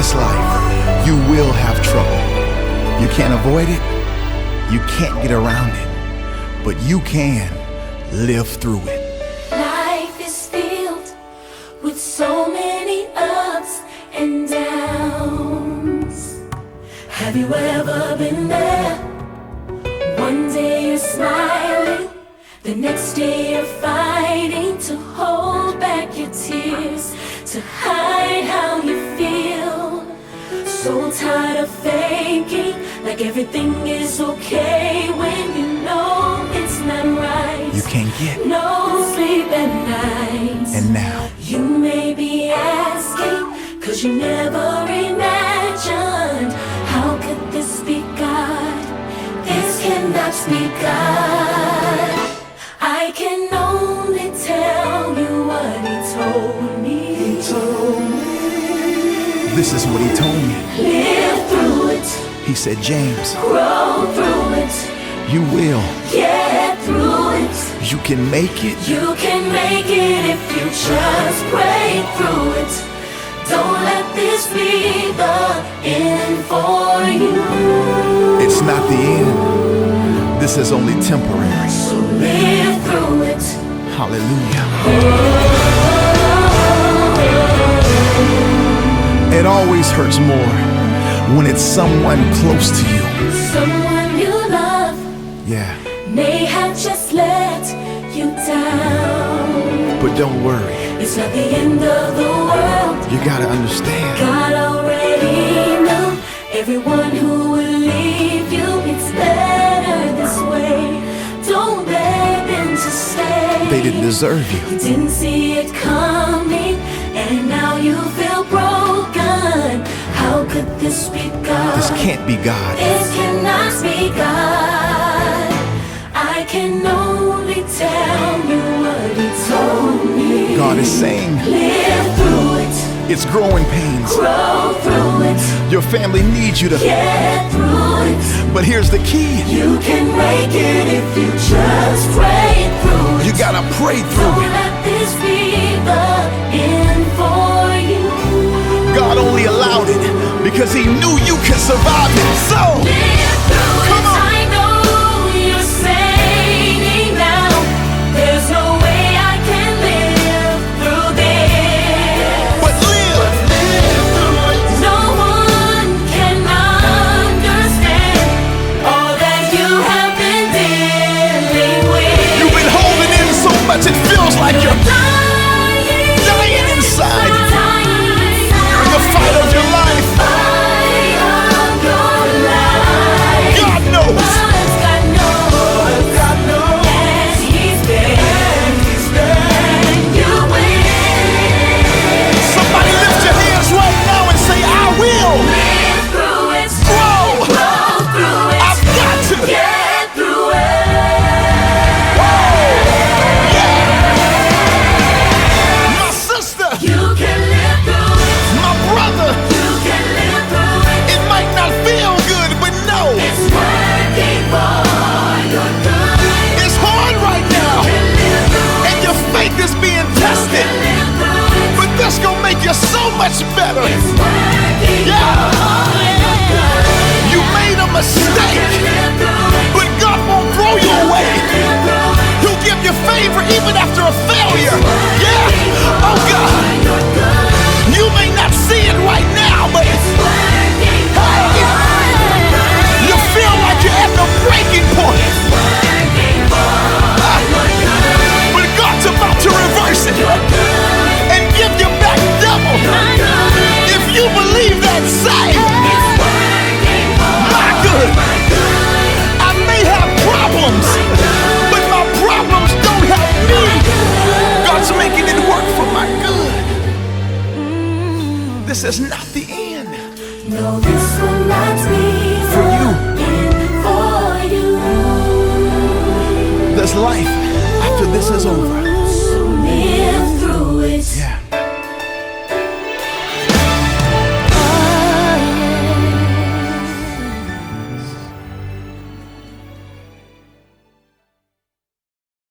this life, you will have trouble. You can't avoid it, you can't get around it, but you can live through it. Life is filled with so many ups and downs. Have you ever been there? One day you're smiling, the next day you're fighting to hold back your tears, to hide how you feel. So tired of faking like everything is okay when you know it's not right. You can't get no sleep at night. And now You may be asking, cause you never imagined, how could this be God? This cannot be God. I can only tell you what He told me. He told me. This is what He told me. Live through it. He said, James, Grow through it. you will. Get through it. You can make it. You can make it if you just break through it. Don't let this be the end for you. It's not the end. This is only temporary. So live through it. Hallelujah. It always hurts more when it's someone close to you. Someone you love Yeah, may have just let you down. but don't worry. It's not the end of the world. You gotta understand. God already knew everyone who will leave you. It's better this way. Don't beg them to stay. They didn't deserve you. You didn't see it coming, and now you feel broken. How could this be God? This can't be God. This cannot be God. I can only tell you what He told me. God is saying Live through it. it's growing pains. Grow through it. Your family needs you to. Get through it. But here's the key. You can make it if you just pray through it. You gotta pray through Don't it. let this be the end for you. God only allowed it because He knew you could survive it. So, Live through come it. on. I know you're saying now, there's no way I can live through this. But live. No one can understand all that you have been dealing with. You've been holding in so much it feels like you're dying inside. You're in the fight of your life. God knows. And He's there. You will Somebody lift your hands right now and say, I will live through it. grow. Grow through it. I've got to. Get through it. My sister, You can live through it. my brother, You can live through it. it might not feel good, but no, It's working for your good. it's hard right now. Live through And your faith is being it. tested. Live through it. But this gonna make you so much better. It's working Yeah. for your good. You made a mistake, Live through it. but God won't throw you away. Live through it. He'll give you favor even after a failure. Yeah. Oh God, Your good. you may not see it right now, but It's working for your good. you feel like you're at the breaking point. It's working for your good. But God's about to reverse it Your good. and give you back double. My good. If you believe that, say, It's working for my good. my good. I may have problems, but my problems don't have me. God's making it work for my good. This is not the end. No, this will not be For you. the end for you. There's life after this is over. So live through it. Yeah.